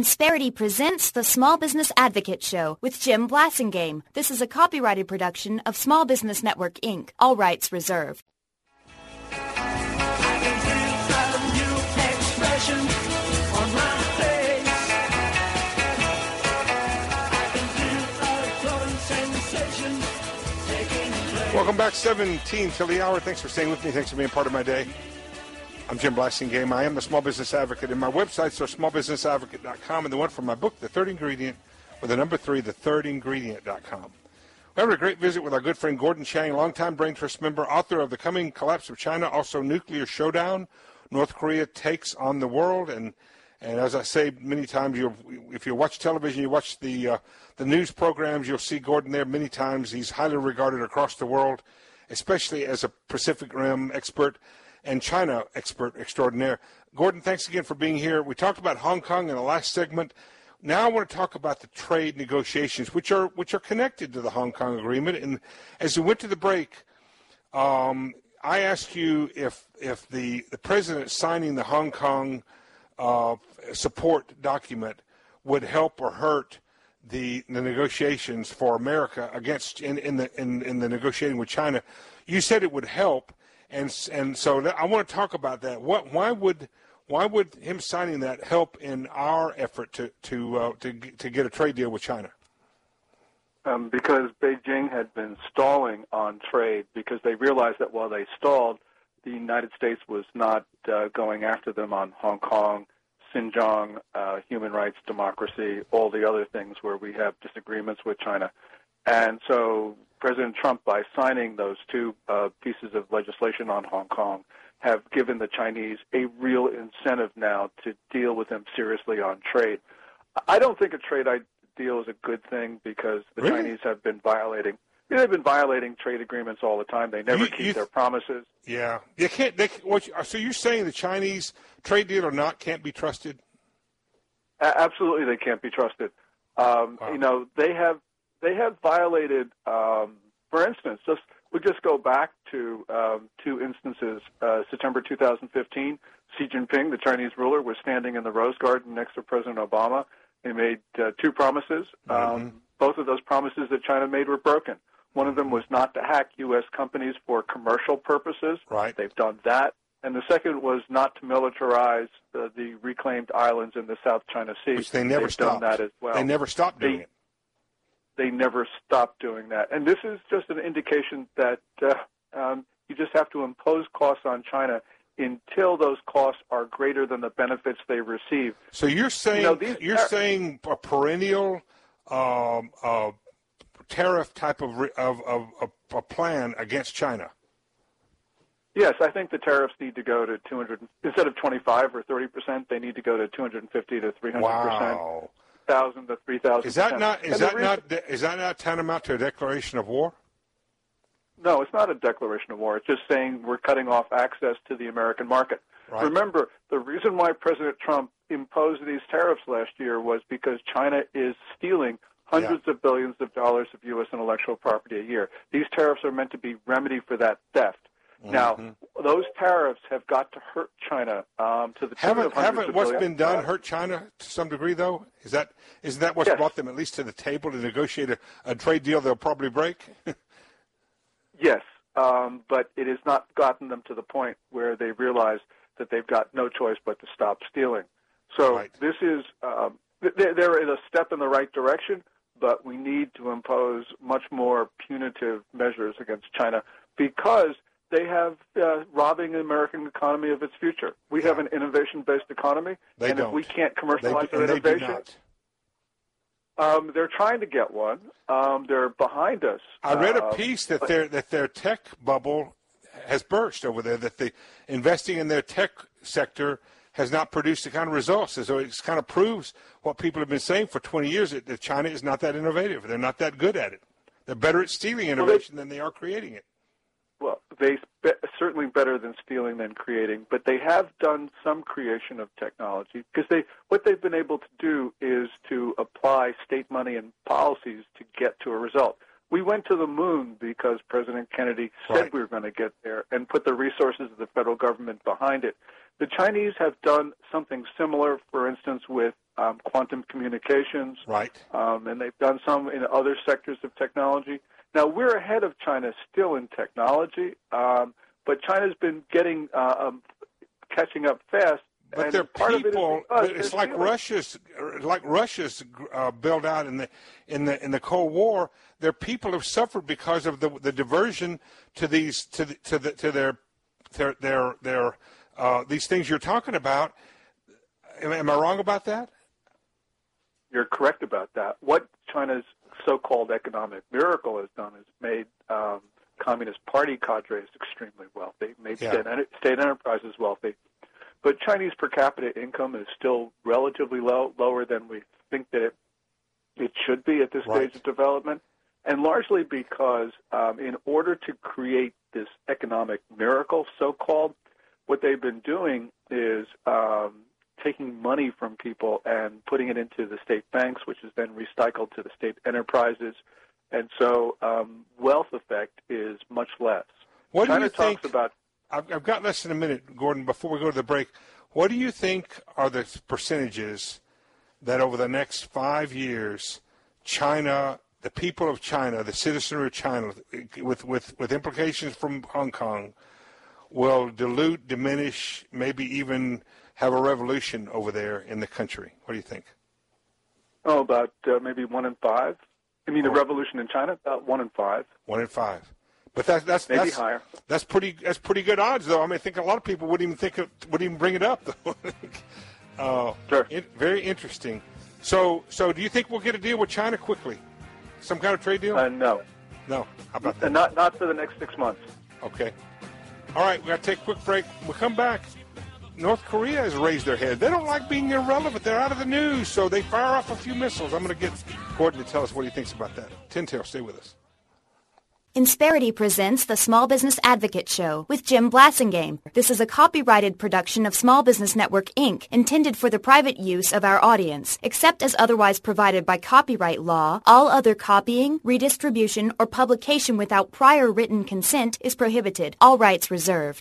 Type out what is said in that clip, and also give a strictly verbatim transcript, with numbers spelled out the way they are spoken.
Insperity presents the Small Business Advocate Show with Jim Blasingame. This is a copyrighted production of Small Business Network, Incorporated. All rights reserved. Welcome back, seventeen till the hour. Thanks for staying with me. Thanks for being part of my day. I'm Jim Blasingame. I am the Small Business Advocate, and my websites are small business advocate dot com and the one from my book, The Third Ingredient, with the number three, the third ingredient dot com. We're having a great visit with our good friend Gordon Chang, longtime Brain Trust member, author of The Coming Collapse of China, also Nuclear Showdown, North Korea Takes on the World. And, and as I say many times, you'll, if you watch television, you watch the, uh, the news programs, you'll see Gordon there many times. He's highly regarded across the world, especially as a Pacific Rim expert and China expert extraordinaire. Gordon, thanks again for being here. We talked about Hong Kong in the last segment. Now I want to talk about the trade negotiations, which are which are connected to the Hong Kong agreement. And as we went to the break, um, I asked you if if the, the president signing the Hong Kong uh, support document would help or hurt the the negotiations for America against in, in the in, in the negotiating with China. You said it would help. And and so I want to talk about that. What why would why would him signing that help in our effort to to uh, to to get a trade deal with China? Um, because Beijing had been stalling on trade because they realized that while they stalled, the United States was not uh, going after them on Hong Kong, Xinjiang, uh, human rights, democracy, all the other things where we have disagreements with China. And so President Trump, by signing those two uh, pieces of legislation on Hong Kong, have given the Chinese a real incentive now to deal with them seriously on trade. I don't think a trade deal is a good thing because the Really? Chinese have been violating. They've been violating trade agreements all the time. They never You- keep you- their promises. Yeah, they can't. They what? you- So you're saying the Chinese, trade deal or not, can't be trusted? A- absolutely, they can't be trusted. Um, Wow. You know, they have they have violated. Um, for instance, just we just go back to um, two instances. Uh, September two thousand fifteen, Xi Jinping, the Chinese ruler, was standing in the Rose Garden next to President Obama. He made uh, two promises. Um, Mm-hmm. Both of those promises that China made were broken. One of them was not to hack U S companies for commercial purposes. Right. They've done that. And the second was not to militarize the, the reclaimed islands in the South China Sea. Which they never They've stopped. done that as well. They never stopped doing They- it. They never stopped doing that. And this is just an indication that uh, um, you just have to impose costs on China until those costs are greater than the benefits they receive. So you're saying You know, these you're are- saying a perennial um, uh, tariff type of, re- of, of, of a plan against China. Yes, I think the tariffs need to go to two hundred instead of twenty-five or thirty percent. They need to go to two hundred fifty to three hundred percent, Wow. thousand to three thousand. Is that not is And the that reason- not is that not tantamount to a declaration of war? No, it's not a declaration of war. It's just saying we're cutting off access to the American market. Right. Remember, the reason why President Trump imposed these tariffs last year was because China is stealing hundreds of billions of dollars of U S intellectual property a year. These tariffs are meant to be remedy for that theft. Mm-hmm. Now, those tariffs have got to hurt China um, to the tune Haven't of hundreds haven't of what's billions. been done hurt China to some degree though? Is that isn't that what's Yes. brought them at least to the table to negotiate a, a trade deal they'll probably break? Yes, um, but it has not gotten them to the point where they realize that they've got no choice but to stop stealing. So Right. this is um, they're, they're in a step in the right direction, but we need to impose much more punitive measures against China because they have uh, robbing the American economy of its future. We have an innovation-based economy, They and don't. if we can't They, commercialize and that they do innovation, not. um, they're trying to get one. Um, they're behind us. I read a Um, piece that their that their tech bubble has burst over there. That the investing in their tech sector has not produced the kind of results. So it kind of proves what people have been saying for twenty years: that, that China is not that innovative. They're not that good at it. They're better at stealing innovation than they are creating it. Well, they spe- certainly better than stealing than creating, but they have done some creation of technology because they what they've been able to do is to apply state money and policies to get to a result. We went to the moon because President Kennedy said Right. we were going to get there and put the resources of the federal government behind it. The Chinese have done something similar, for instance, with um, quantum communications. Right. Um, and they've done some in other sectors of technology. Now, we're ahead of China still in technology, um, but China's been getting uh, um, catching up fast. But and their part people, of it is it's like feeling. Russia's, like Russia's uh, build out in the in the in the Cold War. Their people have suffered because of the the diversion to these to the, to the to their their their, their uh, these things you're talking about. Am, am I wrong about that? You're correct about that. What China's so-called economic miracle has done is made um, Communist Party cadres extremely wealthy, made Yeah. state, enter- state enterprises wealthy. But Chinese per capita income is still relatively low, lower than we think that it, it should be at this Right. stage of development, and largely because um, in order to create this economic miracle, so-called, what they've been doing is um, taking money from people and putting it into the state banks, which is then recycled to the state enterprises. And so um, wealth effect is much less. What do China you talks think? about I've, I've got less than a minute, Gordon, before we go to the break. What do you think are the percentages that over the next five years, China, the people of China, the citizenry of China, with, with, with implications from Hong Kong, will dilute, diminish, maybe even have a revolution over there in the country? What do you think? Oh, about uh, maybe one in five. I mean, Oh. the revolution in China, about one in five, One in five. But that's that's maybe that's, higher. That's pretty. That's pretty good odds, though. I mean, I think a lot of people wouldn't even think it, wouldn't even bring it up, though. uh, Sure. It, very interesting. So, so do you think we'll get a deal with China quickly? Some kind of trade deal? Uh, no, no. How about that? and not not for the next six months. Okay. All right. We got to take a quick break. We'll come back. North Korea has raised their head. They don't like being irrelevant. They're out of the news, so they fire off a few missiles. I'm going to get Gordon to tell us what he thinks about that. Tintail, stay with us. Insperity presents the Small Business Advocate Show with Jim Blassingame. This is a copyrighted production of Small Business Network, Incorporated, intended for the private use of our audience. Except as otherwise provided by copyright law, all other copying, redistribution, or publication without prior written consent is prohibited. All rights reserved.